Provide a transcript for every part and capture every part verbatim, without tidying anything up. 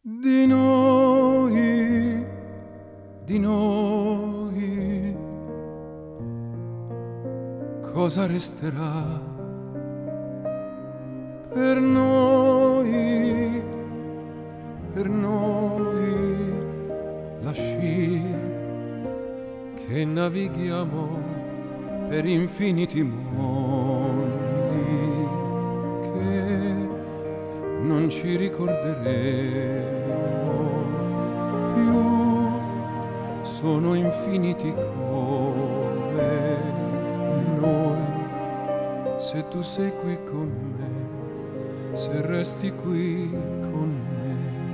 Di noi, di noi, cosa resterà per noi, per noi, la scia che navighiamo per infiniti mondi che non ci ricorderemo più, sono infiniti come noi. Se tu sei qui con me, se resti qui con me,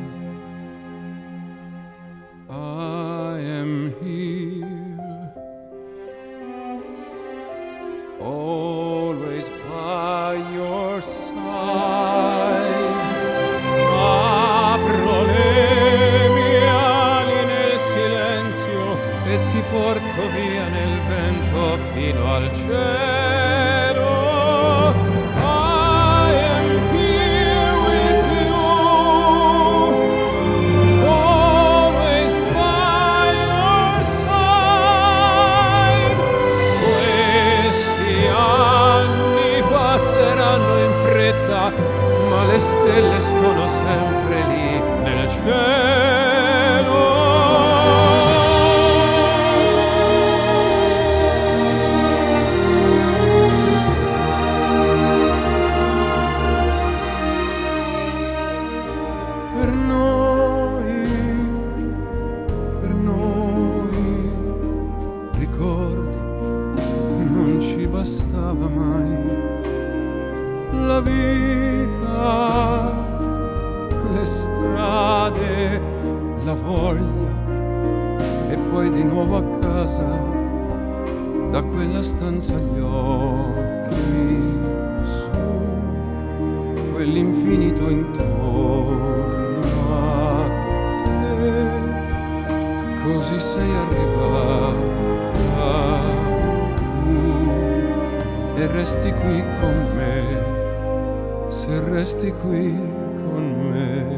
I am here, always by your side. Apro le mie ali nel silenzio e ti porto via nel vento fino al cielo. I am here with you, always by your side. Questi anni passeranno in fretta, ma le stelle sono sempre lì nel cielo. Per noi, per noi, ricordi, non ci bastava mai la vita, le strade, la voglia, e poi di nuovo a casa, da quella stanza gli occhi su, quell'infinito intorno a te. Così sei arrivata tu e resti qui con me, se resti qui con me.